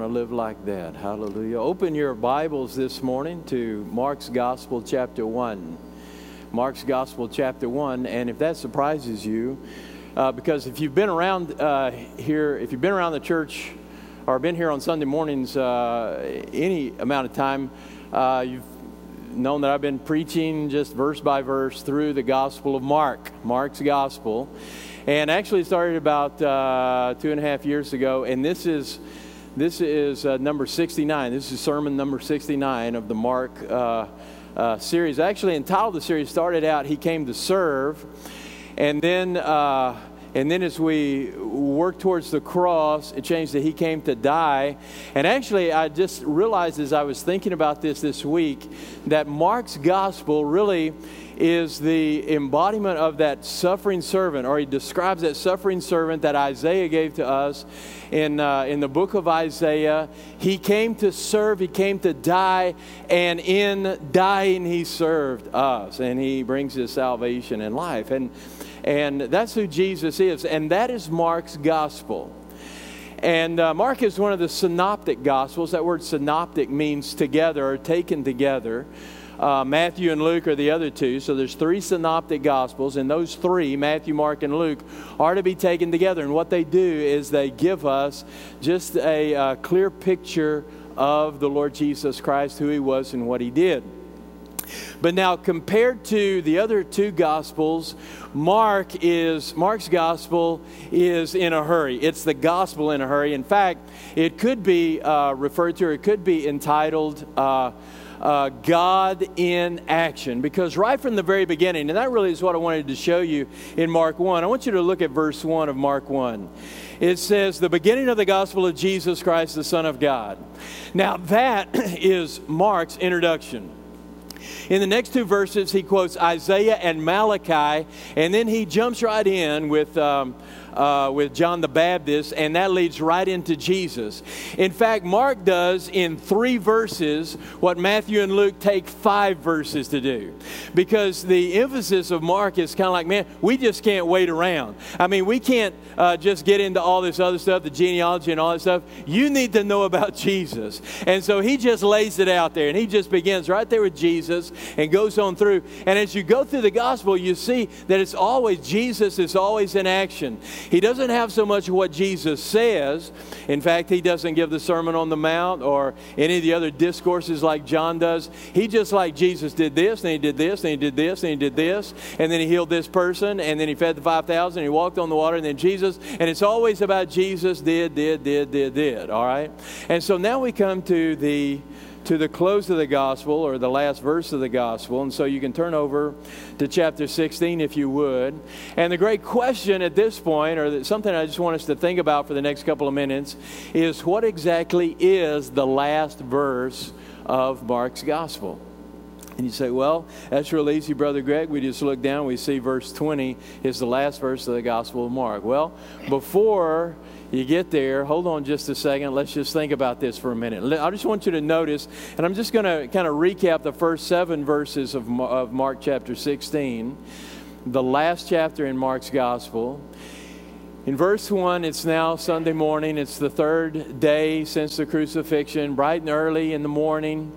to live like that. Hallelujah. Open your Bibles this morning to Mark's Gospel, chapter 1. Mark's Gospel, chapter 1. And if that surprises you, because if you've been around here, if you've been around the church or been here on Sunday mornings any amount of time, you've known that I've been preaching just verse by verse through the Gospel of Mark, Mark's Gospel. And actually started about 2.5 years ago, and this is number 69. This is sermon number 69 of the Mark series. Actually, entitled the series started out, "He Came to Serve," and then as we work towards the cross, it changed to "He Came to Die." And actually, I just realized as I was thinking about this week that Mark's gospel really is the embodiment of that suffering servant, or he describes that suffering servant that Isaiah gave to us in the book of Isaiah. He came to serve, he came to die, and in dying he served us, and he brings us salvation and life. And that's who Jesus is, and that is Mark's gospel. And Mark is one of the synoptic gospels. That word synoptic means together or taken together. Matthew and Luke are the other two. So there's three synoptic gospels, and those three, Matthew, Mark, and Luke, are to be taken together. And what they do is they give us just a clear picture of the Lord Jesus Christ, who he was and what he did. But now, compared to the other two Gospels, Mark's Gospel is in a hurry. It's the Gospel in a hurry. In fact, it could be referred to, or it could be entitled God in Action. Because right from the very beginning, and that really is what I wanted to show you in Mark 1. I want you to look at verse 1 of Mark 1. It says, "The beginning of the gospel of Jesus Christ, the Son of God." Now, that is Mark's introduction. In the next two verses, he quotes Isaiah and Malachi, and then he jumps right in with John the Baptist, and that leads right into Jesus. In fact, Mark does in 3 verses what Matthew and Luke take 5 verses to do. Because the emphasis of Mark is kind of like, man, we just can't wait around. I mean, we can't just get into all this other stuff, the genealogy and all that stuff. You need to know about Jesus. And so he just lays it out there, and he just begins right there with Jesus and goes on through. And as you go through the gospel, you see that it's always, Jesus is always in action. He doesn't have so much of what Jesus says. In fact, he doesn't give the Sermon on the Mount or any of the other discourses like John does. He just like Jesus did this, and he did this, and he did this, and he did this, and then he healed this person, and then he fed the 5,000, and he walked on the water, and then Jesus, and it's always about Jesus did, all right? And so now we come to the close of the gospel, or the last verse of the gospel. And so you can turn over to chapter 16 if you would. And the great question at this point, or something I just want us to think about for the next couple of minutes, is what exactly is the last verse of Mark's gospel? And you say, well, that's real easy, Brother Greg. We just look down, we see verse 20 is the last verse of the Gospel of Mark. Well, before you get there, hold on just a second. Let's just think about this for a minute. I just want you to notice, and I'm just going to kind of recap the first 7 verses of Mark chapter 16, the last chapter in Mark's Gospel. In verse 1, it's now Sunday morning. It's the 3rd day since the crucifixion, bright and early in the morning.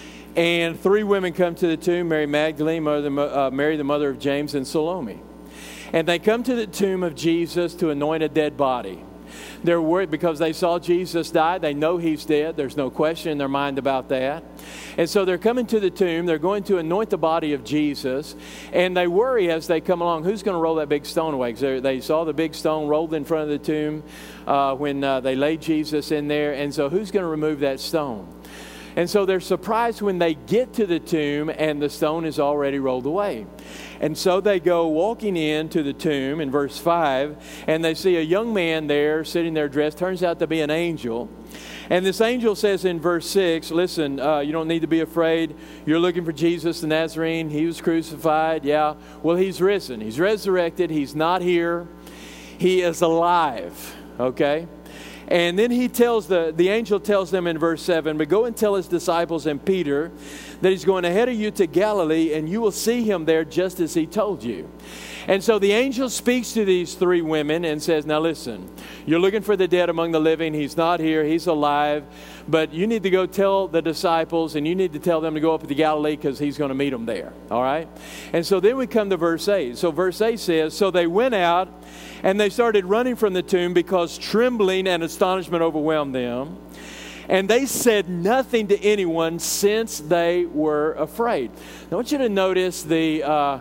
And 3 women come to the tomb, Mary Magdalene, Mary the mother of James, and Salome. And they come to the tomb of Jesus to anoint a dead body. They're worried because they saw Jesus die. They know he's dead. There's no question in their mind about that. And so they're coming to the tomb. They're going to anoint the body of Jesus. And they worry as they come along, who's going to roll that big stone away? Because they saw the big stone rolled in front of the tomb when they laid Jesus in there. And so who's going to remove that stone? And so they're surprised when they get to the tomb and the stone is already rolled away. And so they go walking into the tomb in verse 5, and they see a young man there sitting there dressed. Turns out to be an angel. And this angel says in verse 6, listen, you don't need to be afraid. You're looking for Jesus the Nazarene. He was crucified. Yeah. Well, he's risen. He's resurrected. He's not here. He is alive. Okay? And then he tells the angel tells them in verse 7, but go and tell his disciples and Peter that he's going ahead of you to Galilee, and you will see him there just as he told you. And so the angel speaks to these three women and says, now listen, you're looking for the dead among the living. He's not here. He's alive. But you need to go tell the disciples, and you need to tell them to go up to Galilee because he's going to meet them there. All right? And so then we come to verse 8. So verse 8 says, so they went out and they started running from the tomb because trembling and astonishment overwhelmed them. And they said nothing to anyone since they were afraid. Now I want you to notice the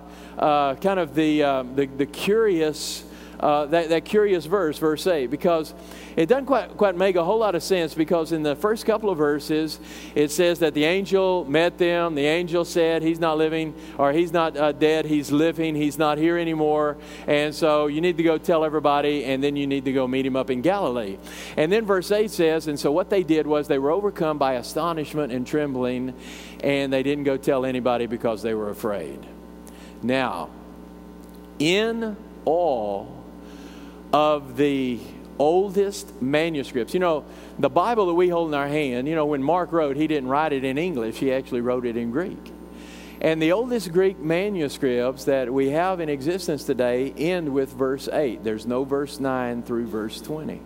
curious that curious verse 8, because it doesn't quite make a whole lot of sense, because in the first couple of verses it says that the angel met them. The angel said he's not living, or he's not dead, he's living, he's not here anymore, and so you need to go tell everybody, and then you need to go meet him up in Galilee. And then verse 8 says, and so what they did was they were overcome by astonishment and trembling, and they didn't go tell anybody because they were afraid. Now, in all of the oldest manuscripts, the Bible that we hold in our hand, when Mark wrote, he didn't write it in English, he actually wrote it in Greek. And the oldest Greek manuscripts that we have in existence today end with verse 8. There's no verse 9 through verse 20.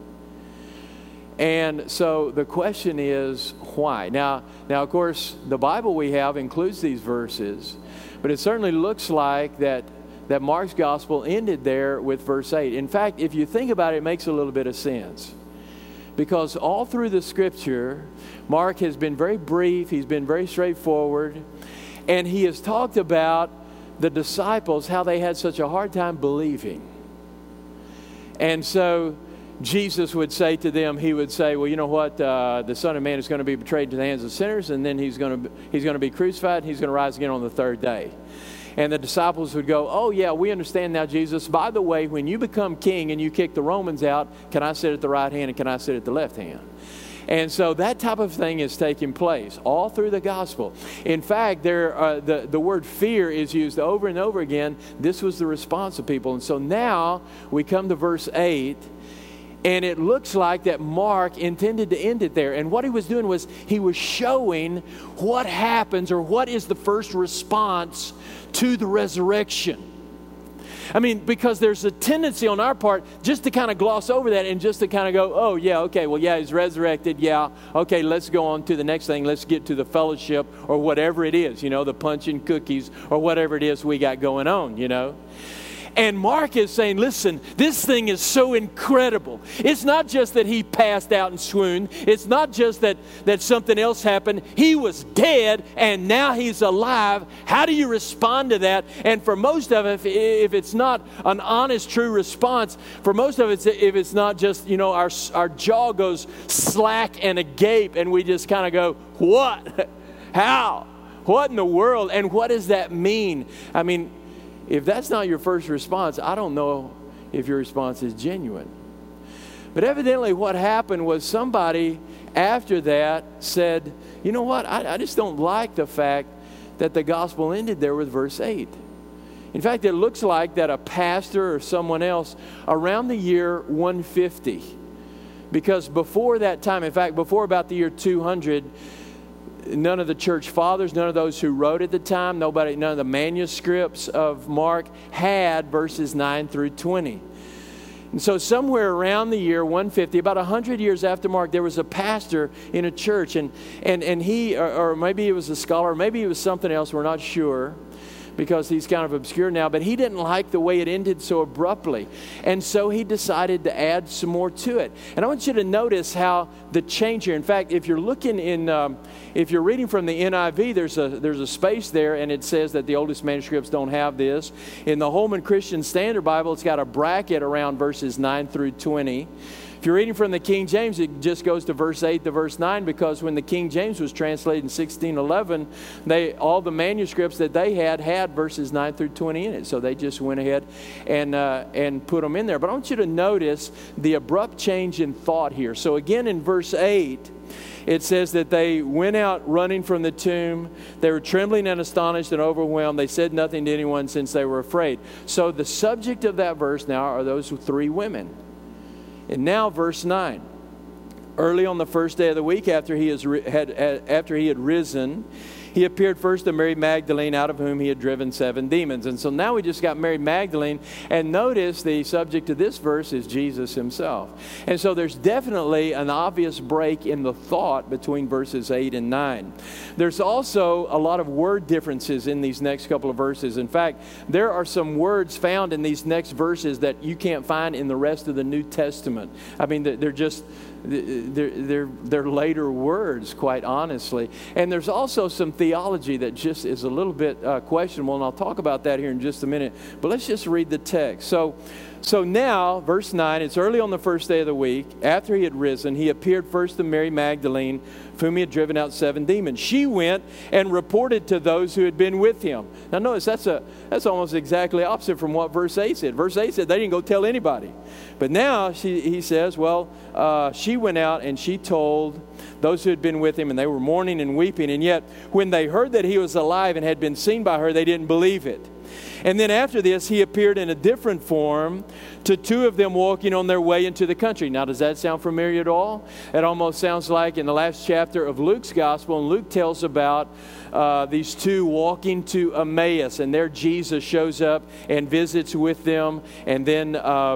And so the question is, why? Now, of course, the Bible we have includes these verses, but it certainly looks like that Mark's gospel ended there with verse 8. In fact, if you think about it, it makes a little bit of sense. Because all through the scripture, Mark has been very brief, he's been very straightforward, and he has talked about the disciples, how they had such a hard time believing. And so Jesus would say to them, he would say, well, you know what, the Son of Man is going to be betrayed into the hands of sinners, and then he's going to be crucified, and he's going to rise again on the third day. And the disciples would go, oh yeah, we understand now, Jesus. By the way, when you become king and you kick the Romans out, can I sit at the right hand and can I sit at the left hand? And so that type of thing is taking place all through the gospel. In fact, the word fear is used over and over again. This was the response of people. And so now we come to verse 8. And it looks like that Mark intended to end it there. And what he was doing was he was showing what happens, or what is the first response to the resurrection. I mean, because there's a tendency on our part just to kind of gloss over that and just to kind of go, oh, yeah, okay, well, yeah, he's resurrected, yeah. Okay, let's go on to the next thing. Let's get to the fellowship or whatever it is, the punch and cookies or whatever it is we got going on, And Mark is saying, listen, this thing is so incredible. It's not just that he passed out and swooned. It's not just that something else happened. He was dead and now he's alive. How do you respond to that? And for most of it, if it's not an honest, true response, for most of it, if it's not just, our jaw goes slack and agape and we just kind of go, what? How? What in the world? And what does that mean? I mean, if that's not your first response, I don't know if your response is genuine. But evidently what happened was somebody after that said, you know what, I just don't like the fact that the gospel ended there with verse 8. In fact, it looks like that a pastor or someone else around the year 150, because before that time, in fact, before about the year 200, none of the church fathers, none of those who wrote at the time, none of the manuscripts of Mark had verses 9 through 20. And so somewhere around the year 150, about 100 years after Mark, there was a pastor in a church, and he, or maybe he was a scholar, maybe he was something else, we're not sure, because he's kind of obscure now, but he didn't like the way it ended so abruptly. And so he decided to add some more to it. And I want you to notice how the change here, in fact, if you're looking if you're reading from the NIV, there's a space there, and it says that the oldest manuscripts don't have this. In the Holman Christian Standard Bible, it's got a bracket around verses 9 through 20. If you're reading from the King James, it just goes to verse 8 to verse 9, because when the King James was translated in 1611, all the manuscripts that they had verses 9 through 20 in it. So they just went ahead and put them in there. But I want you to notice the abrupt change in thought here. So again, in verse 8, it says that they went out running from the tomb. They were trembling and astonished and overwhelmed. They said nothing to anyone since they were afraid. So the subject of that verse now are those three women. And now verse 9. early on the first day of the week after he had risen, he appeared first to Mary Magdalene, out of whom he had driven 7 demons. And so now we just got Mary Magdalene, and notice the subject of this verse is Jesus himself. And so there's definitely an obvious break in the thought between verses 8 and 9. There's also a lot of word differences in these next couple of verses. In fact, there are some words found in these next verses that you can't find in the rest of the New Testament. I mean, they're just... They're later words, quite honestly. And there's also some theology that just is a little bit questionable, and I'll talk about that here in just a minute. But let's just read the text. So now, verse 9, it's early on the first day of the week. After he had risen, he appeared first to Mary Magdalene, whom he had driven out 7 demons. She went and reported to those who had been with him. Now notice, that's almost exactly opposite from what verse 8 said. Verse 8 said they didn't go tell anybody. But now he says, she went out and she told those who had been with him, and they were mourning and weeping. And yet, when they heard that he was alive and had been seen by her, they didn't believe it. And then after this, he appeared in a different form to 2 of them walking on their way into the country. Now, does that sound familiar at all? It almost sounds like in the last chapter of Luke's gospel, and Luke tells about these 2 walking to Emmaus, and there Jesus shows up and visits with them, and then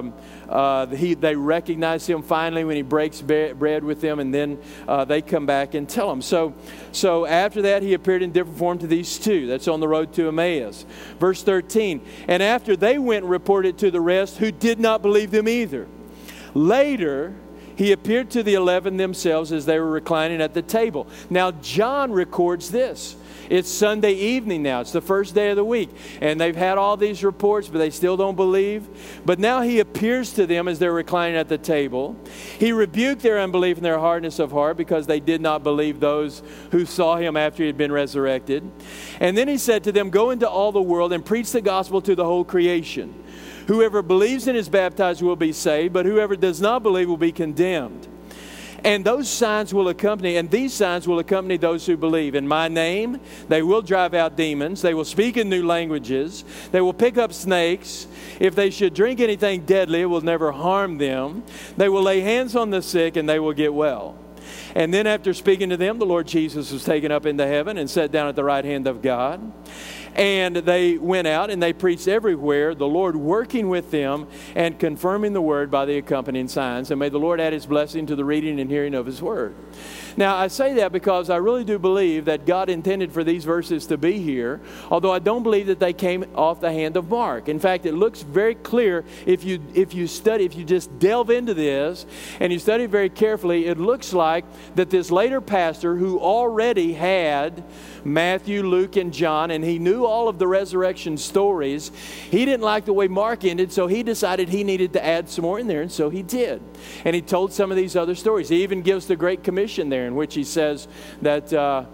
they recognize him finally when he breaks bread with them, and then they come back and tell him. So after that, he appeared in different form to these 2. That's on the road to Emmaus. Verse 13, and after they went and reported to the rest, who did not believe them either. Later, he appeared to the 11 themselves as they were reclining at the table. Now, John records this. It's Sunday evening now. It's the first day of the week. And they've had all these reports, but they still don't believe. But now he appears to them as they're reclining at the table. He rebuked their unbelief and their hardness of heart because they did not believe those who saw him after he had been resurrected. And then he said to them, go into all the world and preach the gospel to the whole creation. Whoever believes and is baptized will be saved, but whoever does not believe will be condemned. And these signs will accompany those who believe. In my name, they will drive out demons. They will speak in new languages. They will pick up snakes. If they should drink anything deadly, it will never harm them. They will lay hands on the sick and they will get well. And then after speaking to them, the Lord Jesus was taken up into heaven and sat down at the right hand of God. And they went out and they preached everywhere, the Lord working with them and confirming the word by the accompanying signs. And may the Lord add his blessing to the reading and hearing of his word. Now, I say that because I really do believe that God intended for these verses to be here, although I don't believe that they came off the hand of Mark. In fact, it looks very clear if you just delve into this and you study very carefully, it looks like that this later pastor who already had Matthew, Luke, and John, and he knew all of the resurrection stories, he didn't like the way Mark ended, so he decided he needed to add some more in there, and so he did. And he told some of these other stories. He even gives the Great Commission there, in which he says that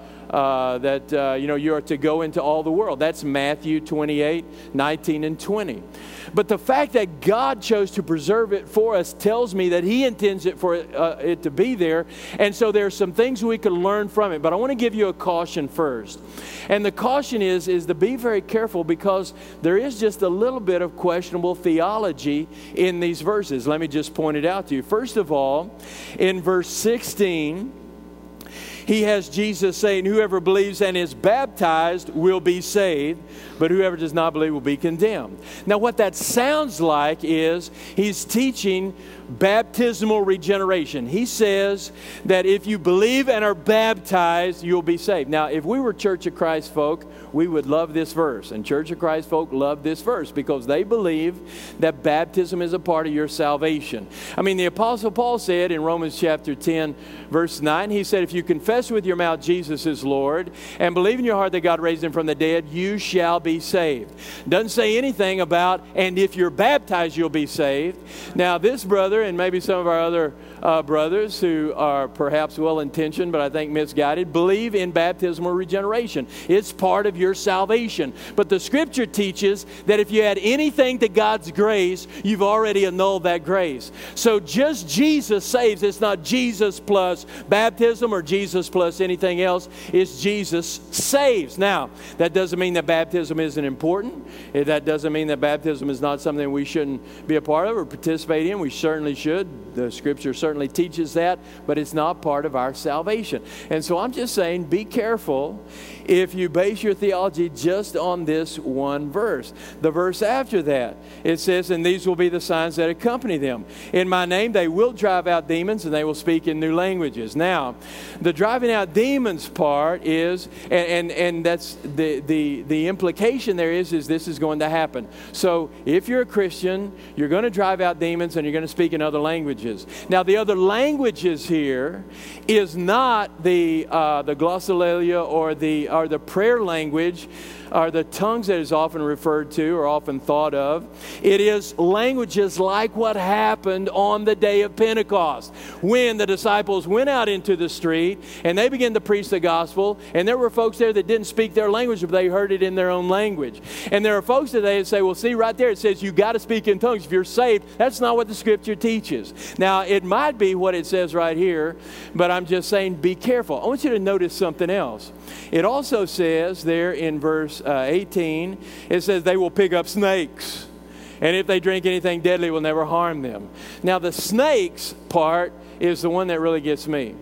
you are to go into all the world. That's Matthew 28, 19, and 20. But the fact that God chose to preserve it for us tells me that he intends it for it to be there. And so there are some things we can learn from it. But I want to give you a caution first. And the caution is to be very careful, because there is just a little bit of questionable theology in these verses. Let me just point it out to you. First of all, in verse 16, he has Jesus saying, whoever believes and is baptized will be saved, but whoever does not believe will be condemned. Now, what that sounds like is he's teaching baptismal regeneration. He says that if you believe and are baptized, you'll be saved. Now, if we were Church of Christ folk, we would love this verse. And Church of Christ folk love this verse because they believe that baptism is a part of your salvation. I mean, the Apostle Paul said in Romans chapter 10, verse 9, he said, if you confess with your mouth Jesus is Lord and believe in your heart that God raised him from the dead, you shall be saved. Doesn't say anything about, and if you're baptized, you'll be saved. Now, this brother, and maybe some of our other brothers who are perhaps well-intentioned, but I think misguided, believe in baptismal regeneration. It's part of your salvation. But the Scripture teaches that if you add anything to God's grace, you've already annulled that grace. So just Jesus saves. It's not Jesus plus baptism or Jesus plus anything else. It's Jesus saves. Now, that doesn't mean that baptism isn't important. That doesn't mean that baptism is not something we shouldn't be a part of or participate in. We certainly should. The Scripture certainly certainly teaches that, but it's not part of our salvation. And so I'm just saying, be careful if you base your theology just on this one verse. The verse after that, it says, and these will be the signs that accompany them. In my name they will drive out demons, and they will speak in new languages. Now, the driving out demons part is, and that's the implication there is this is going to happen. So if you're a Christian, you're going to drive out demons and you're going to speak in other languages. Now, the other languages here is not the glossolalia or the prayer language, or the tongues that is often referred to or often thought of. It is languages like what happened on the day of Pentecost, when the disciples went out into the street and they began to preach the gospel, and there were folks there that didn't speak their language, but they heard it in their own language. And there are folks today that say, well, see, right there it says you got to speak in tongues if you're saved. That's not what the Scripture teaches. Now, it might be what it says right here, but I'm just saying be careful. I want you to notice something else. It also says there in verse 18, it says they will pick up snakes. And if they drink anything deadly, it will never harm them. Now, the snakes part is the one that really gets me.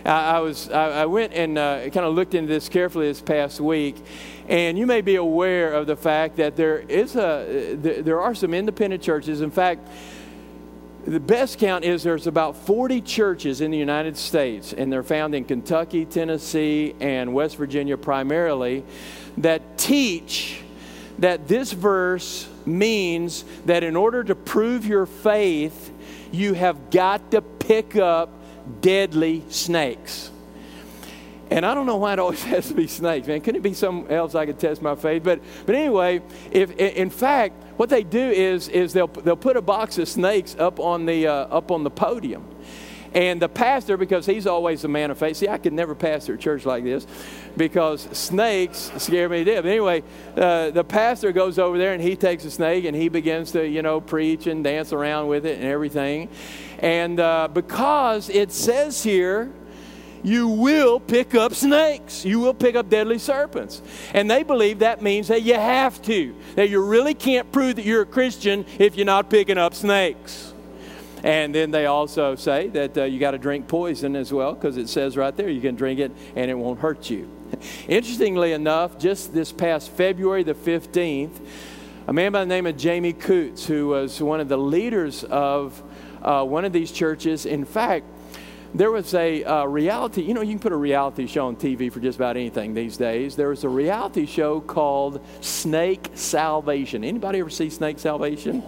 I went and kind of looked into this carefully this past week, and you may be aware of the fact that there are some independent churches. In fact, the best count is there's about 40 churches in the United States, and they're found in Kentucky, Tennessee, and West Virginia primarily, that teach that this verse means that in order to prove your faith, you have got to pick up deadly snakes. And I don't know why it always has to be snakes, man. Couldn't it be something else I could test my faith? But anyway, if in fact, what they do is they'll put a box of snakes up on the podium. And the pastor, because he's always a man of faith. See, I could never pastor a church like this because snakes scare me to death. But anyway, the pastor goes over there and he takes a snake and he begins to, preach and dance around with it and everything. And because it says here, you will pick up snakes. You will pick up deadly serpents. And they believe that means that you have to. That you really can't prove that you're a Christian if you're not picking up snakes. And then they also say that you got to drink poison as well, because it says right there you can drink it and it won't hurt you. Interestingly enough, just this past February the 15th, a man by the name of Jamie Coots, who was one of the leaders of one of these churches. In fact, there was a reality, you can put a reality show on TV for just about anything these days. There was a reality show called Snake Salvation. Anybody ever see Snake Salvation?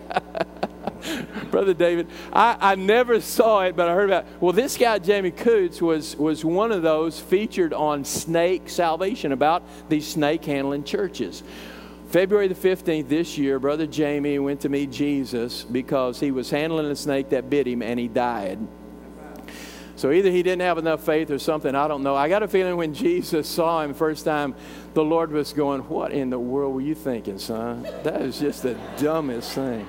Brother David, I never saw it, but I heard about it. Well, this guy, Jamie Coots, was one of those featured on Snake Salvation, about these snake handling churches. February the 15th this year, Brother Jamie went to meet Jesus because he was handling a snake that bit him and he died. So either he didn't have enough faith or something, I don't know. I got a feeling when Jesus saw him first time, the Lord was going, what in the world were you thinking, son? That is just the dumbest thing.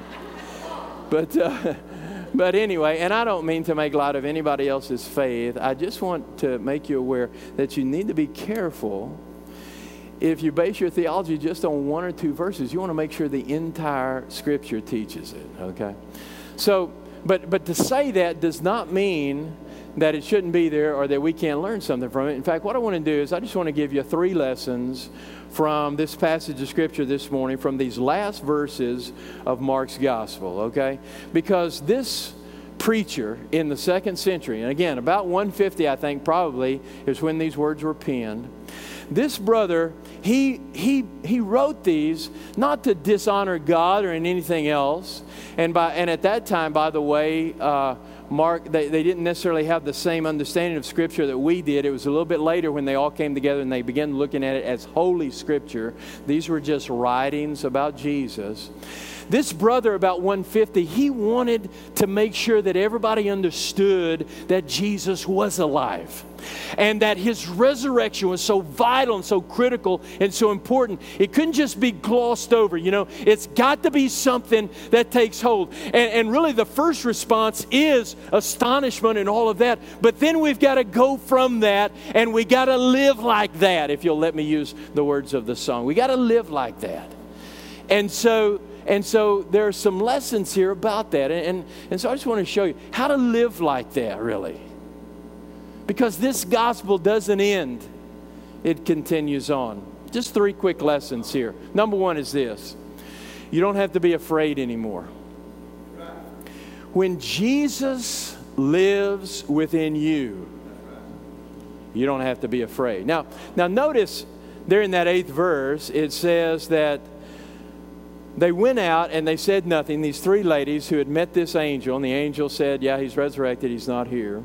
But anyway, and I don't mean to make light of anybody else's faith. I just want to make you aware that you need to be careful. If you base your theology just on one or two verses, you want to make sure the entire Scripture teaches it, okay? So, but to say that does not mean that it shouldn't be there or that we can't learn something from it. In fact, what I want to do is I just want to give you 3 lessons from this passage of Scripture this morning, from these last verses of Mark's Gospel, okay? Because this preacher in the 2nd century, and again, about 150, I think, probably, is when these words were penned. This brother, he wrote these not to dishonor God or in anything else. And at that time, by the way, Mark, they didn't necessarily have the same understanding of Scripture that we did. It was a little bit later when they all came together and they began looking at it as Holy Scripture. These were just writings about Jesus. This brother, about 150, he wanted to make sure that everybody understood that Jesus was alive and that his resurrection was so vital and so critical and so important. It couldn't just be glossed over, It's got to be something that takes hold. And really the first response is astonishment and all of that. But then we've got to go from that and we got to live like that, if you'll let me use the words of the song. We got to live like that. And so And so there are some lessons here about that. And so I just want to show you how to live like that, really. Because this gospel doesn't end. It continues on. Just 3 quick lessons here. Number 1 is this. You don't have to be afraid anymore. When Jesus lives within you, you don't have to be afraid. Now notice there in that 8th verse, it says that they went out and they said nothing. These 3 ladies who had met this angel, and the angel said, yeah, he's resurrected, he's not here.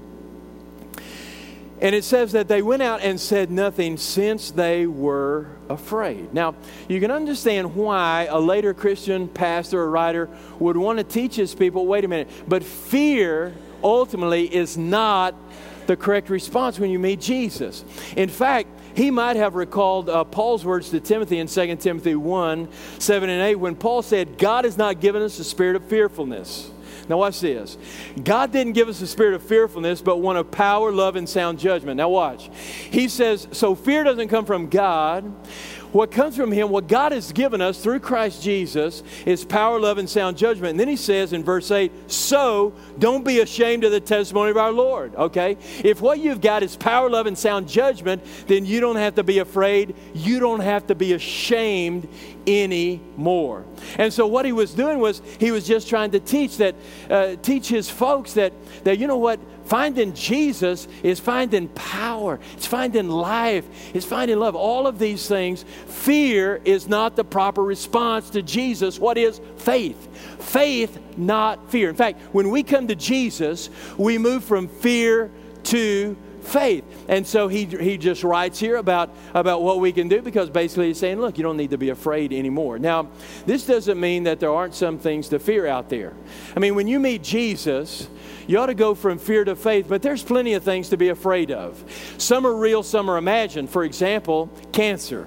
And it says that they went out and said nothing since they were afraid. Now, you can understand why a later Christian pastor or writer would want to teach his people, wait a minute, but fear ultimately is not the correct response when you meet Jesus. In fact, he might have recalled Paul's words to Timothy in 2 Timothy 1, 7 and 8, when Paul said, God has not given us a spirit of fearfulness. Now watch this. God didn't give us a spirit of fearfulness, but one of power, love, and sound judgment. Now watch. He says, so fear doesn't come from God. What comes from Him, what God has given us through Christ Jesus, is power, love, and sound judgment. And then He says in verse 8, so don't be ashamed of the testimony of our Lord. Okay? If what you've got is power, love, and sound judgment, then you don't have to be afraid. You don't have to be ashamed anymore. And so what He was doing was He was just trying to teach His folks that you know what? Finding Jesus is finding power. It's finding life. It's finding love. All of these things. Fear is not the proper response to Jesus. What is faith? Faith, not fear. In fact, when we come to Jesus, we move from fear to faith. And so he just writes here about what we can do, because basically he's saying, look, you don't need to be afraid anymore. Now, this doesn't mean that there aren't some things to fear out there. I mean, when you meet Jesus, you ought to go from fear to faith, but there's plenty of things to be afraid of. Some are real, some are imagined. For example, cancer.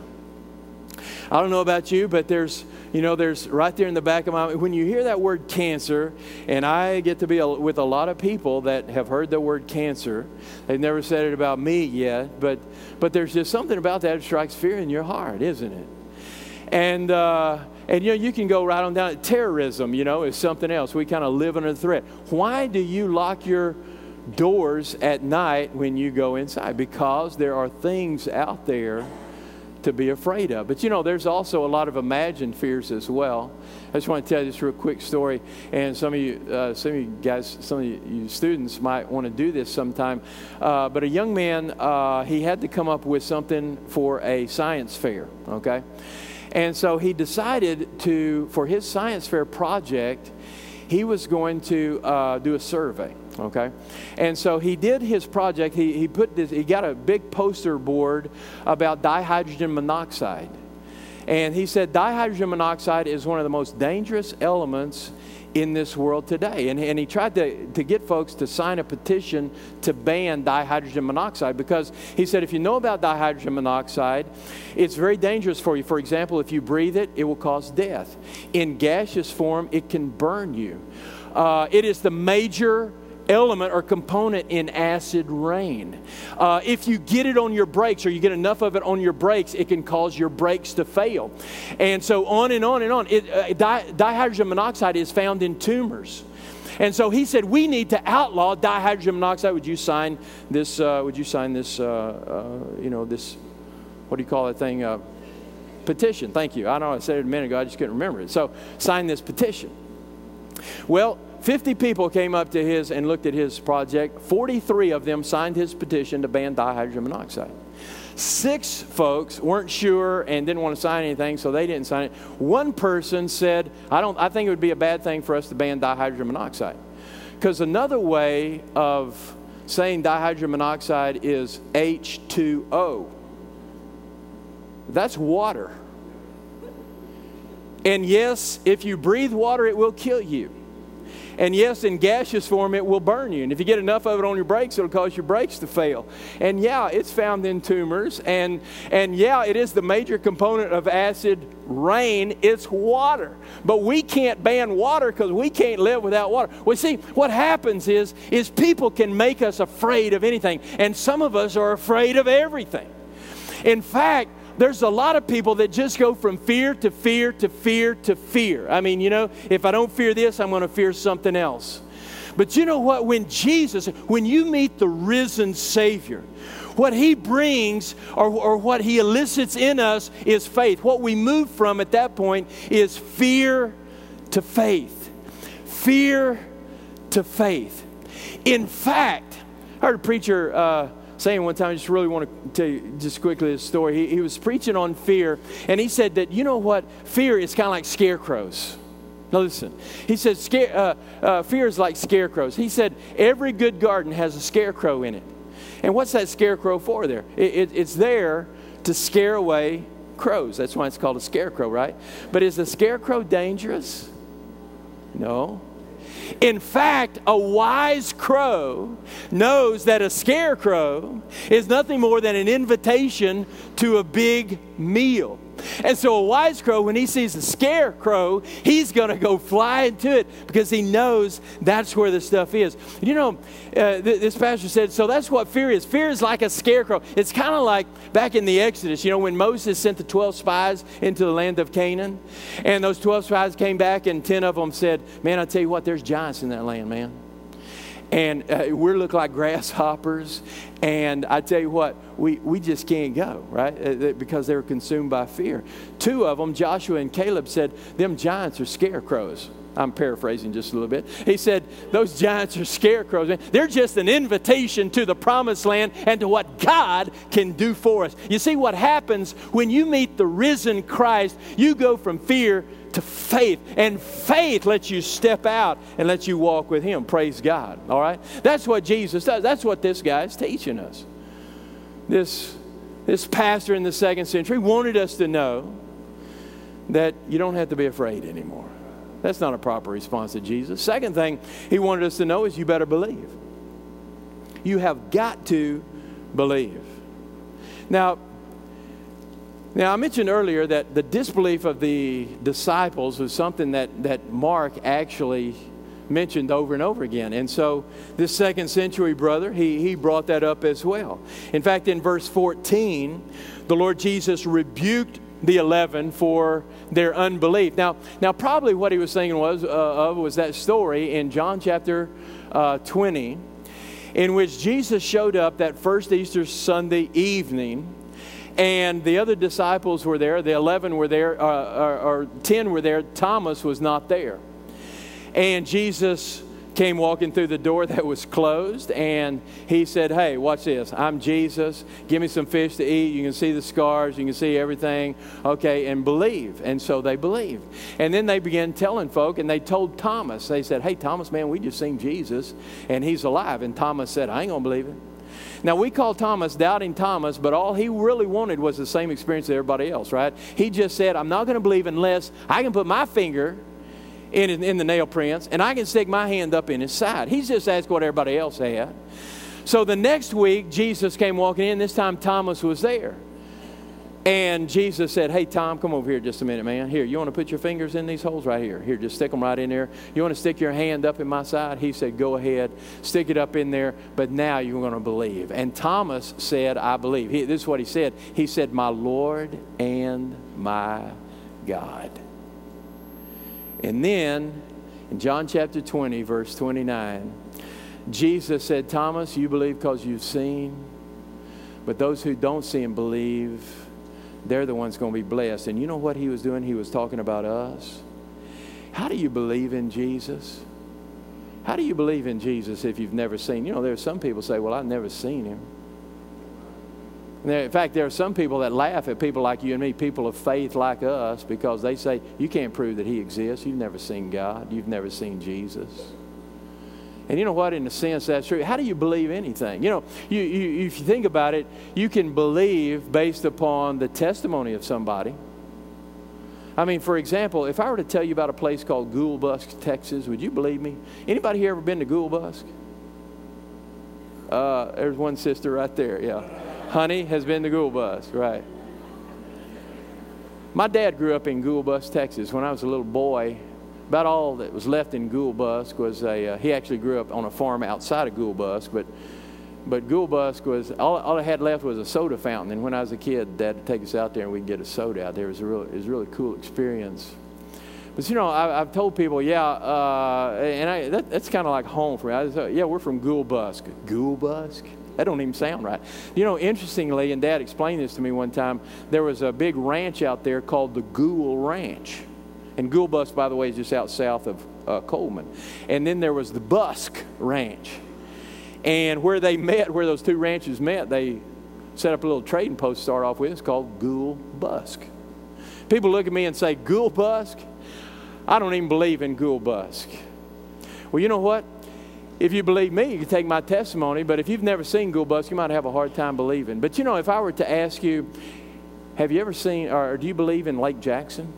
I don't know about you, but there's right there in the back of my mind, when you hear that word cancer, and I get to be with a lot of people that have heard the word cancer. They've never said it about me yet, but there's just something about that strikes fear in your heart, isn't it? And you can go right on down. Terrorism, is something else. We kind of live under the threat. Why do you lock your doors at night when you go inside? Because there are things out there to be afraid of. But there's also a lot of imagined fears as well. I just want to tell you this real quick story, and some of you guys, some of you students might want to do this sometime. But a young man, he had to come up with something for a science fair. Okay. And so he decided for his science fair project, he was going to do a survey, okay? And so he did his project. He got a big poster board about dihydrogen monoxide. And he said dihydrogen monoxide is one of the most dangerous elements in this world today. And he tried to get folks to sign a petition to ban dihydrogen monoxide, because he said if you know about dihydrogen monoxide, it's very dangerous for you. For example, if you breathe it, it will cause death. In gaseous form, it can burn you. It is the major element or component in acid rain. If you get it on your brakes, or you get enough of it on your brakes, it can cause your brakes to fail. And so on and on and on. Dihydrogen monoxide is found in tumors. And so he said, we need to outlaw dihydrogen monoxide. Would you sign this, this, what do you call that thing? Petition. Thank you. I know I said it a minute ago. I just couldn't remember it. So sign this petition. Well, 50 people came up to his and looked at his project. 43 of them signed his petition to ban dihydrogen monoxide. 6 folks weren't sure and didn't want to sign anything, so they didn't sign it. One person said, I think it would be a bad thing for us to ban dihydrogen monoxide. Because another way of saying dihydrogen monoxide is H2O. That's water. And yes, if you breathe water, it will kill you. And yes, in gaseous form, it will burn you. And if you get enough of it on your brakes, it'll cause your brakes to fail. And yeah, it's found in tumors. And yeah, it is the major component of acid rain. It's water. But we can't ban water because we can't live without water. Well, see, what happens is people can make us afraid of anything. And some of us are afraid of everything. In fact, there's a lot of people that just go from fear to fear to fear to fear. I mean, if I don't fear this, I'm going to fear something else. But you know what? When you meet the risen Savior, what He brings or what He elicits in us is faith. What we move from at that point is fear to faith. Fear to faith. In fact, I heard a preacher saying one time, I just really want to tell you just quickly this story. He was preaching on fear, and he said that, you know what? Fear is kind of like scarecrows. Now listen, he said fear is like scarecrows. He said every good garden has a scarecrow in it. And what's that scarecrow for there? It's there to scare away crows. That's why it's called a scarecrow, right? But is the scarecrow dangerous? No. In fact, a wise crow knows that a scarecrow is nothing more than an invitation to a big meal. And so a wise crow, when he sees a scarecrow, he's going to go fly into it because he knows that's where the stuff is. This pastor said, so that's what fear is. Fear is like a scarecrow. It's kind of like back in the Exodus, when Moses sent the 12 spies into the land of Canaan. And those 12 spies came back and 10 of them said, man, I tell you what, there's giants in that land, man. And we look like grasshoppers. And I tell you what, we just can't go, right? Because they were consumed by fear. 2 of them, Joshua and Caleb, said, them giants are scarecrows. I'm paraphrasing just a little bit. He said, those giants are scarecrows. Man. They're just an invitation to the promised land and to what God can do for us. You see, what happens when you meet the risen Christ, you go from fear to faith. And faith lets you step out and lets you walk with Him. Praise God. All right? That's what Jesus does. That's what this guy is teaching us. This pastor in the 2nd century wanted us to know that you don't have to be afraid anymore. That's not a proper response to Jesus. Second thing he wanted us to know is you better believe. You have got to believe. Now, I mentioned earlier that the disbelief of the disciples was something that Mark actually mentioned over and over again. And so this 2nd century brother, he brought that up as well. In fact, in verse 14, the Lord Jesus rebuked the 11 for their unbelief. Now probably what he was thinking was that story in John chapter 20, in which Jesus showed up that first Easter Sunday evening, and the other disciples were there. The 11 were there, or 10 were there. Thomas was not there. And Jesus came walking through the door that was closed, and he said, hey, watch this. I'm Jesus. Give me some fish to eat. You can see the scars. You can see everything. Okay, and believe. And so they believed. And then they began telling folk, and they told Thomas. They said, hey, Thomas, man, we just seen Jesus, and He's alive. And Thomas said, I ain't going to believe it. Now, we call Thomas Doubting Thomas, but all he really wanted was the same experience as everybody else, right? He just said, I'm not going to believe unless I can put my finger in the nail prints, and I can stick my hand up in His side. He's just asked what everybody else had. So the next week, Jesus came walking in. This time, Thomas was there. And Jesus said, hey, Tom, come over here just a minute, man. Here, you want to put your fingers in these holes right here? Here, just stick them right in there. You want to stick your hand up in my side? He said, go ahead, stick it up in there, but now you're going to believe. And Thomas said, I believe. This is what he said. He said, my Lord and my God. And then, in John chapter 20, verse 29, Jesus said, Thomas, you believe because you've seen, but those who don't see and believe, they're the ones going to be blessed. And you know what He was doing? He was talking about us. How do you believe in Jesus? How do you believe in Jesus if you've never seen? There's some people say, well, I've never seen Him. In fact, there are some people that laugh at people like you and me, people of faith like us, because they say, you can't prove that He exists. You've never seen God. You've never seen Jesus. And you know what? In a sense, that's true. How do you believe anything? If you think about it, you can believe based upon the testimony of somebody. I mean, for example, if I were to tell you about a place called Goulbusk, Texas, would you believe me? Anybody here ever been to Goulbusk? There's one sister right there, yeah. Honey has been to Goulbusk, right. My dad grew up in Goulbusk, Texas. When I was a little boy, about all that was left in Goulbusk was he actually grew up on a farm outside of Goulbusk, but But Ghoul Busk was, all I had left was a soda fountain. And when I was a kid, Dad would take us out there and we'd get a soda out there. It was a really cool experience. But, you know, I've told people, that's kind of like home for me. I say, we're from Ghoul Busk. Ghoul Busk? That don't even sound right. You know, interestingly, and Dad explained this to me one time, there was a big ranch out there called the Ghoul Ranch. And Ghoul Busk, by the way, is just out south of Coleman. And then there was the Busk Ranch. And where those two ranches met, they set up a little trading post to start off with. It's called Ghoul Busk. People look at me and say, Ghoul Busk? I don't even believe in Ghoul Busk. Well, you know what? If you believe me, you can take my testimony. But if you've never seen Ghoul Busk, you might have a hard time believing. But, you know, if I were to ask you, have you ever seen, or do you believe in Lake Jackson?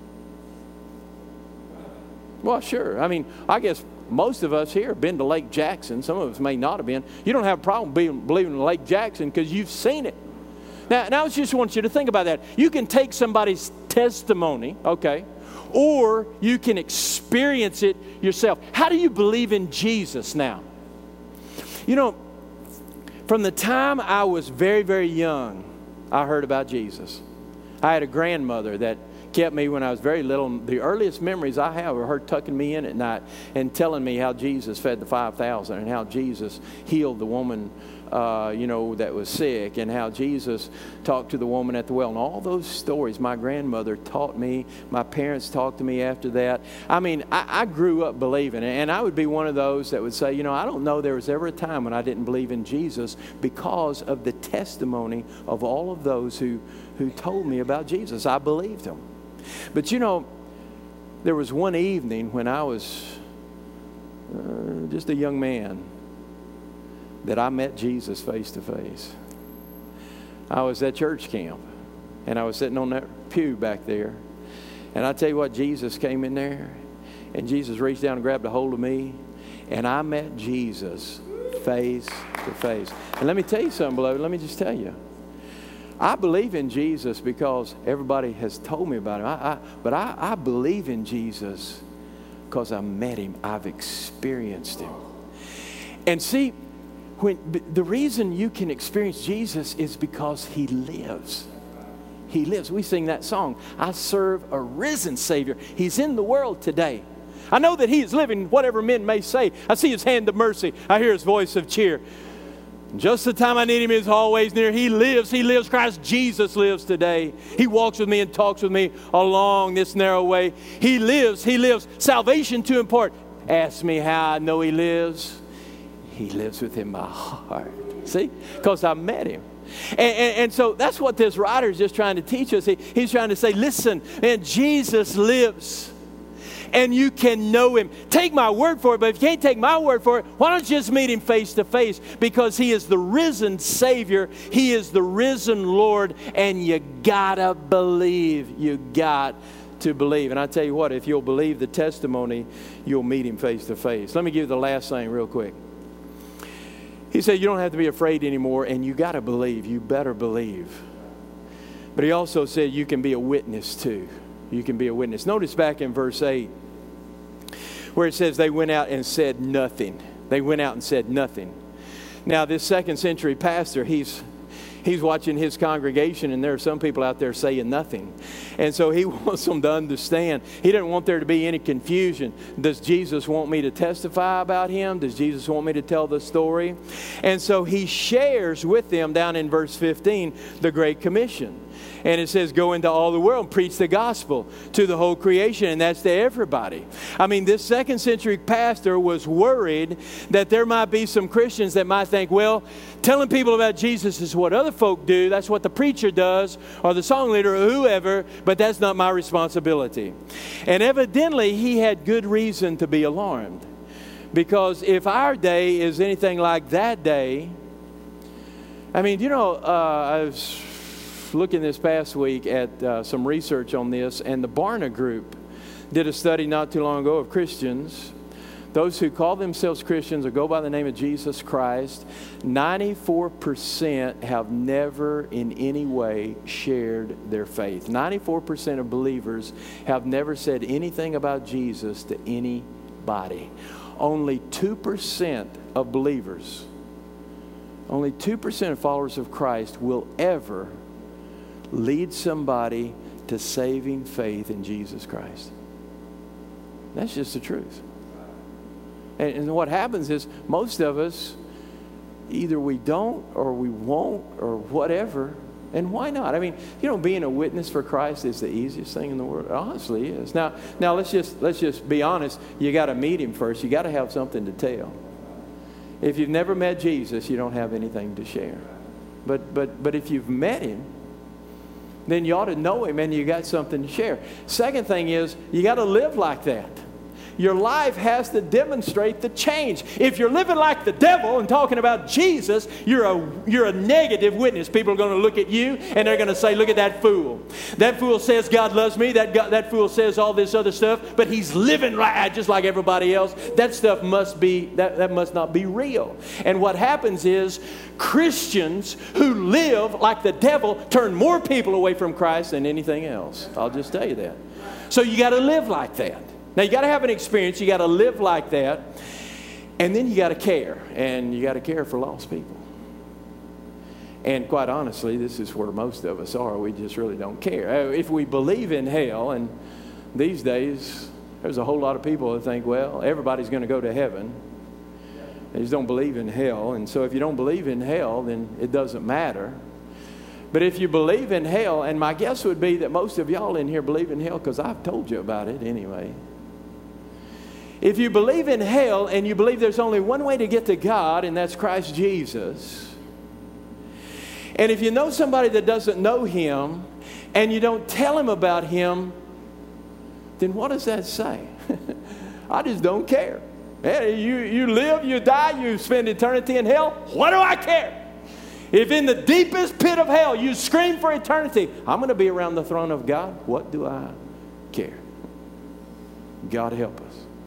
Well, sure. I mean, I guess most of us here have been to Lake Jackson. Some of us may not have been. You don't have a problem believing in Lake Jackson because you've seen it. Now, I just want you to think about that. You can take somebody's testimony, okay, or you can experience it yourself. How do you believe in Jesus now? You know, from the time I was very, very young, I heard about Jesus. I had a grandmother that kept me when I was very little. The earliest memories I have are her tucking me in at night and telling me how Jesus fed the 5,000 and how Jesus healed the woman, that was sick, and how Jesus talked to the woman at the well. And all those stories my grandmother taught me. My parents talked to me after that. I mean, I grew up believing it. And I would be one of those that would say, you know, I don't know there was ever a time when I didn't believe in Jesus because of the testimony of all of those who told me about Jesus. I believed them. But, you know, there was one evening when I was just a young man that I met Jesus face to face. I was at church camp, and I was sitting on that pew back there. And I tell you what, Jesus came in there, and Jesus reached down and grabbed a hold of me, and I met Jesus face to face. And let me tell you something, beloved. Let me just tell you. I believe in Jesus because everybody has told me about him. But I believe in Jesus because I met him. I've experienced him. And see, the reason you can experience Jesus is because he lives. He lives. We sing that song, I serve a risen Savior. He's in the world today. I know that he is living, whatever men may say. I see his hand of mercy. I hear his voice of cheer. Just the time I need him is always near. He lives. He lives. Christ Jesus lives today. He walks with me and talks with me along this narrow way. He lives. He lives. Salvation to impart. Ask me how I know he lives. He lives within my heart. See? Because I met him. And so that's what this writer is just trying to teach us. He's trying to say, listen, man, Jesus lives. And you can know him. Take my word for it, but if you can't take my word for it, why don't you just meet him face to face? Because he is the risen Savior. He is the risen Lord, and you gotta believe. You got to believe. And I tell you what, if you'll believe the testimony, you'll meet him face to face. Let me give you the last thing real quick. He said you don't have to be afraid anymore, and you got to believe. You better believe. But he also said you can be a witness too. You can be a witness. Notice back in verse 8 where it says they went out and said nothing. They went out and said nothing. Now this second century pastor, he's watching his congregation, and there are some people out there saying nothing. And so he wants them to understand. He doesn't want there to be any confusion. Does Jesus want me to testify about him? Does Jesus want me to tell the story? And so he shares with them down in verse 15 the Great Commission. And it says, go into all the world and preach the gospel to the whole creation. And that's to everybody. I mean, this second century pastor was worried that there might be some Christians that might think, well, telling people about Jesus is what other folk do. That's what the preacher does, or the song leader, or whoever. But that's not my responsibility. And evidently, he had good reason to be alarmed. Because if our day is anything like that day, I mean, you know, I was looking this past week at some research on this, and the Barna Group did a study not too long ago of Christians, those who call themselves Christians or go by the name of Jesus Christ. 94% have never in any way shared their faith. 94% of believers have never said anything about Jesus to anybody. Only 2% of believers only 2% of followers of Christ will ever lead somebody to saving faith in Jesus Christ. That's just the truth. And what happens is most of us, either we don't or we won't or whatever. And why not? I mean, being a witness for Christ is the easiest thing in the world. It honestly is. Now let's just be honest. You got to meet Him first. You got to have something to tell. If you've never met Jesus, you don't have anything to share. But if you've met Him, then you ought to know Him and you got something to share. Second thing is, you got to live like that. Your life has to demonstrate the change. If you're living like the devil and talking about Jesus, you're a negative witness. People are going to look at you and they're going to say, look at that fool. That fool says God loves me. That fool says all this other stuff, but he's living just like everybody else. That stuff must not be real. And what happens is Christians who live like the devil turn more people away from Christ than anything else. I'll just tell you that. So you got to live like that. Now, you got to have an experience. You got to live like that. And then you got to care. And you got to care for lost people. And quite honestly, this is where most of us are. We just really don't care. If we believe in hell, and these days, there's a whole lot of people that think, well, everybody's going to go to heaven. They just don't believe in hell. And so if you don't believe in hell, then it doesn't matter. But if you believe in hell, and my guess would be that most of y'all in here believe in hell because I've told you about it anyway. If you believe in hell and you believe there's only one way to get to God, and that's Christ Jesus. And if you know somebody that doesn't know Him and you don't tell him about Him, then what does that say? I just don't care. You live, you die, you spend eternity in hell. What do I care? If in the deepest pit of hell you scream for eternity, I'm going to be around the throne of God. What do I care? God help us.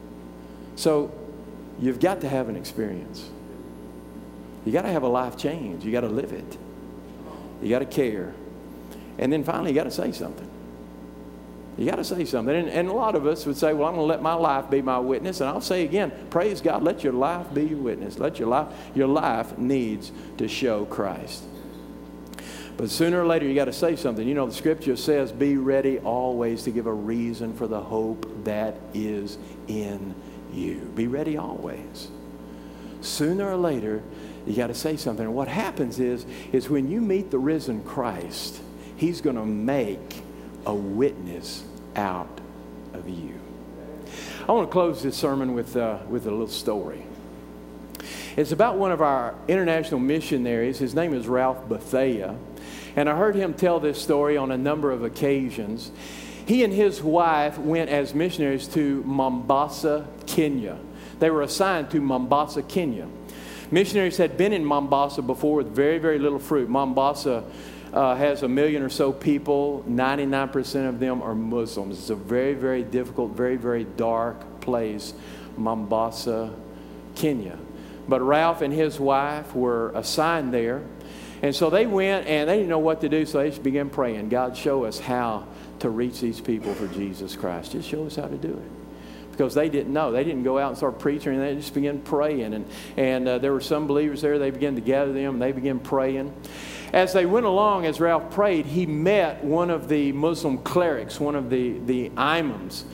So you've got to have an experience. You got to have a life change. You got to live it. You got to care. And then finally you got to say something. You got to say something. And a lot of us would say, well, I'm going to let my life be my witness. And I'll say again, praise God, let your life be your witness. Let your life needs to show Christ. But sooner or later, you got to say something. The Scripture says, be ready always to give a reason for the hope that is in you. Be ready always. Sooner or later, you got to say something. And what happens is when you meet the risen Christ, He's going to make a witness out of you. I want to close this sermon with a little story. It's about one of our international missionaries. His name is Ralph Bethea. And I heard him tell this story on a number of occasions. He and his wife went as missionaries to Mombasa, Kenya. They were assigned to Mombasa, Kenya. Missionaries had been in Mombasa before with very, very little fruit. Mombasa has 1 million or so people. 99% of them are Muslims. It's a very, very difficult, very, very dark place, Mombasa, Kenya. But Ralph and his wife were assigned there. And so they went and they didn't know what to do, so they just began praying. God, show us how to reach these people for Jesus Christ. Just show us how to do it. Because they didn't know. They didn't go out and start preaching, and they just began praying. And there were some believers there. They began to gather them, and they began praying. As they went along, as Ralph prayed, he met one of the Muslim clerics, one of the imams.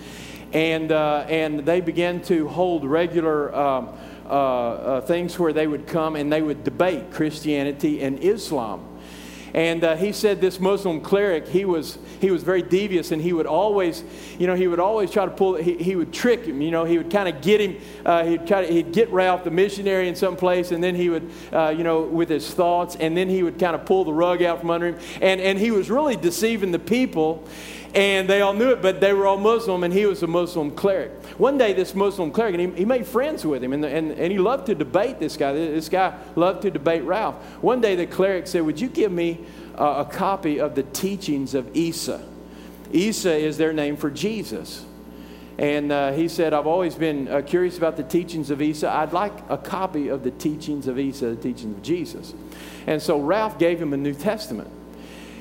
And they began to hold regular things where they would come and they would debate Christianity and Islam. And he said this Muslim cleric, he was very devious, and he would always try to pull. He would trick him. He would kind of get him. He'd get Ralph, the missionary, in some place, and then he would, with his thoughts, and then he would kind of pull the rug out from under him. And he was really deceiving the people. And they all knew it, but they were all Muslim, and he was a Muslim cleric. One day, this Muslim cleric, and he made friends with him, and he loved to debate this guy. This guy loved to debate Ralph. One day, the cleric said, would you give me a copy of the teachings of Isa? Isa is their name for Jesus. And he said, I've always been curious about the teachings of Isa. I'd like a copy of the teachings of Isa, the teachings of Jesus. And so Ralph gave him a New Testament.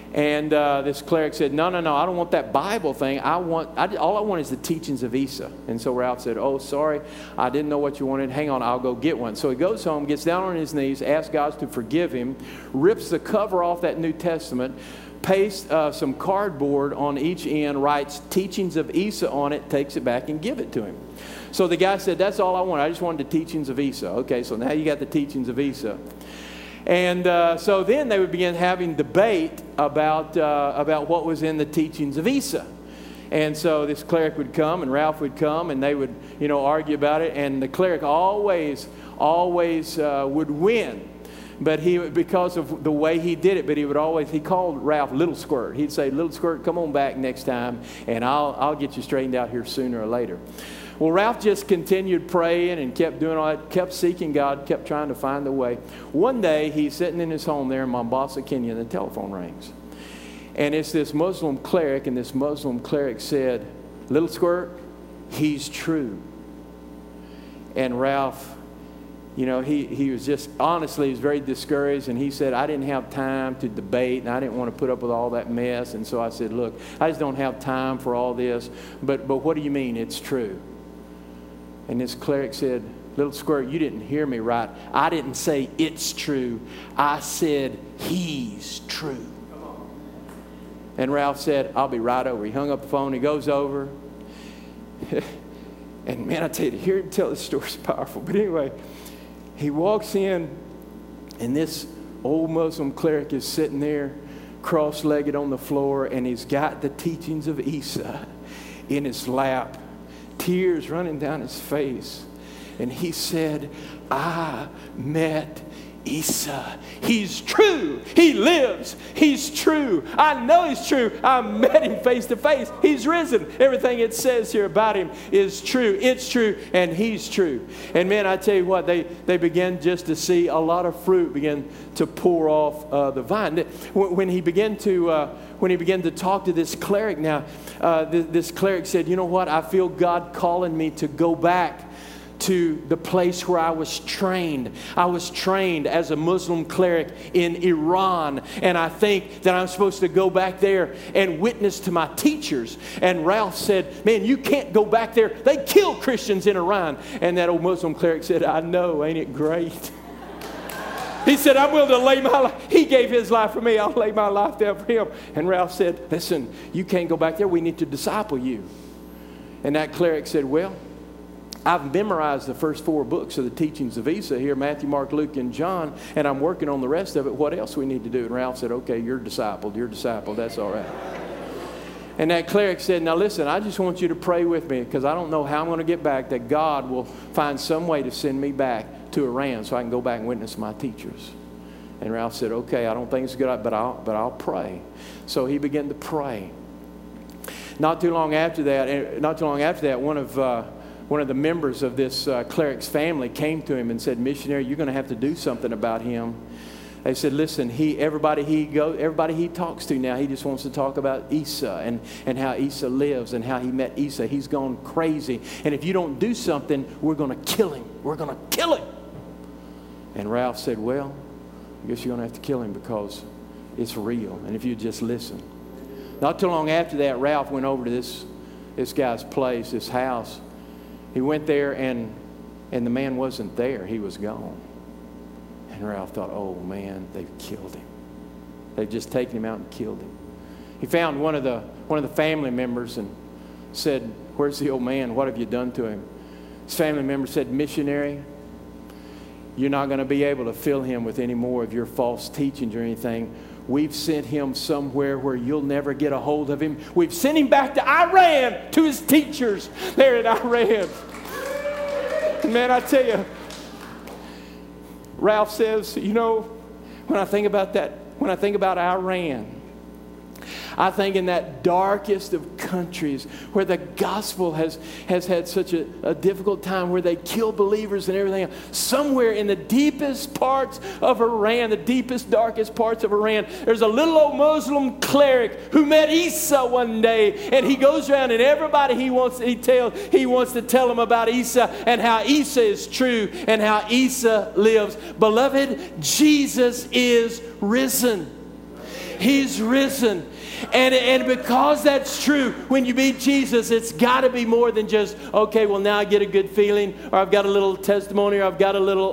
And this cleric said, no, I don't want that Bible thing. All I want is the teachings of Isa. And so Ralph said, oh, sorry, I didn't know what you wanted. Hang on, I'll go get one. So he goes home, gets down on his knees, asks God to forgive him, rips the cover off that New Testament, pastes some cardboard on each end, writes teachings of Isa on it, takes it back and give it to him. So the guy said, that's all I wanted. I just wanted the teachings of Isa. Okay, so now you got the teachings of Isa. And so then they would begin having debate about what was in the teachings of Isa. And so this cleric would come and Ralph would come and they would, argue about it. And the cleric always would win. But because of the way he did it, but he called Ralph Little Squirt. He'd say, Little Squirt, come on back next time and I'll get you straightened out here sooner or later. Well, Ralph just continued praying and kept doing all that, kept seeking God, kept trying to find the way. One day, he's sitting in his home there in Mombasa, Kenya, and the telephone rings. And it's this Muslim cleric, and this Muslim cleric said, Little Squirt, he's true. And Ralph, he was just, honestly, he was very discouraged. And he said, I didn't have time to debate, and I didn't want to put up with all that mess. And so I said, look, I just don't have time for all this. But what do you mean it's true? And this cleric said, Little Squirt, you didn't hear me right. I didn't say it's true. I said he's true. And Ralph said, I'll be right over. He hung up the phone. He goes over. And man, I tell you, to hear him tell this story is powerful. But anyway, he walks in, and this old Muslim cleric is sitting there, cross-legged on the floor, and he's got the teachings of Isa in his lap. Tears running down his face. And he said, I met Isa. He's true. He lives. He's true. I know he's true. I met him face to face. He's risen. Everything it says here about him is true. It's true, and he's true. And man, I tell you what, they began just to see a lot of fruit begin to pour off the vine. When he began to talk to this cleric now, this cleric said, you know what, I feel God calling me to go back to the place where I was trained. I was trained as a Muslim cleric in Iran, and I think that I'm supposed to go back there and witness to my teachers. And Ralph said, man, you can't go back there. They kill Christians in Iran. And that old Muslim cleric said, I know, ain't it great? He said, I'm willing to lay my life. He gave his life for me. I'll lay my life down for him. And Ralph said, listen, you can't go back there. We need to disciple you. And that cleric said, well, I've memorized the first 4 books of the teachings of Isa here, Matthew, Mark, Luke, and John, and I'm working on the rest of it. What else we need to do? And Ralph said, okay, you're discipled. That's all right. And that cleric said, now listen, I just want you to pray with me because I don't know how I'm going to get back, that God will find some way to send me back to Iran so I can go back and witness my teachers. And Ralph said, okay, I don't think it's a good idea, but I'll pray. So he began to pray. Not too long after that, one of the members of this cleric's family came to him and said, missionary, you're going to have to do something about him. They said, listen, everybody he talks to now, he just wants to talk about Isa and how Isa lives and how he met Isa. He's gone crazy. And if you don't do something, we're going to kill him. We're going to kill him. And Ralph said, well, I guess you're going to have to kill him because it's real. And if you just listen. Not too long after that, Ralph went over to this guy's place, this house. He went there and the man wasn't there. He was gone. And Ralph thought, oh man, they've killed him. They've just taken him out and killed him. He found one of the family members and said, where's the old man? What have you done to him? His family member said, missionary, you're not going to be able to fill him with any more of your false teachings or anything. We've sent him somewhere where you'll never get a hold of him. We've sent him back to Iran, to his teachers there in Iran. And man, I tell you, Ralph says, you know, when I think about Iran, I think in that darkest of countries where the gospel has had such a difficult time, where they kill believers and everything else, somewhere in the deepest parts of Iran, the deepest, darkest parts of Iran, there's a little old Muslim cleric who met Isa one day, and he goes around and everybody he wants to tell them about Isa and how Isa is true and how Isa lives. Beloved, Jesus is risen. He's risen. And because that's true, when you meet Jesus, it's got to be more than just, okay, well, now I get a good feeling, or I've got a little testimony, or I've got a little,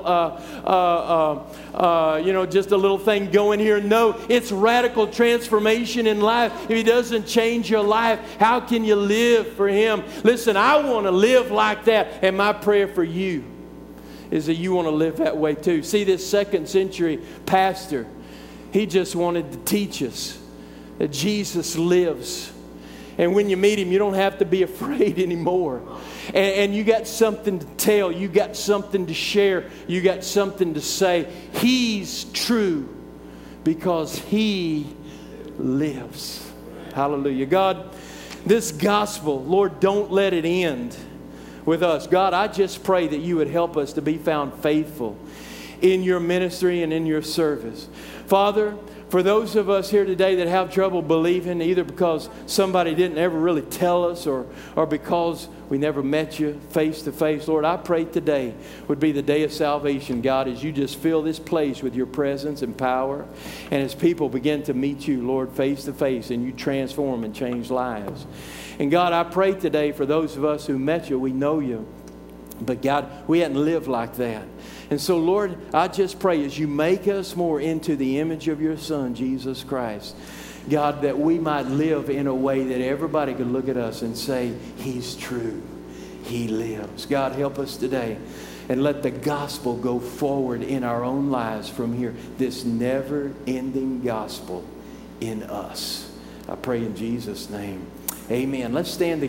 just a little thing going here. No, it's radical transformation in life. If He doesn't change your life, how can you live for Him? Listen, I want to live like that, and my prayer for you is that you want to live that way too. See, this second century pastor, he just wanted to teach us that Jesus lives. And when you meet Him, you don't have to be afraid anymore. And you got something to tell. You got something to share. You got something to say. He's true because He lives. Hallelujah. God, this gospel, Lord, don't let it end with us. God, I just pray that you would help us to be found faithful in your ministry and in your service. Father, for those of us here today that have trouble believing, either because somebody didn't ever really tell us or because we never met you face to face, Lord, I pray today would be the day of salvation, God, as you just fill this place with your presence and power, and as people begin to meet you, Lord, face to face, and you transform and change lives. And God, I pray today for those of us who met you, we know you, but God, we hadn't lived like that. And so, Lord, I just pray as you make us more into the image of your Son, Jesus Christ, God, that we might live in a way that everybody could look at us and say, He's true. He lives. God, help us today. And let the gospel go forward in our own lives from here. This never-ending gospel in us. I pray in Jesus' name. Amen. Let's stand together.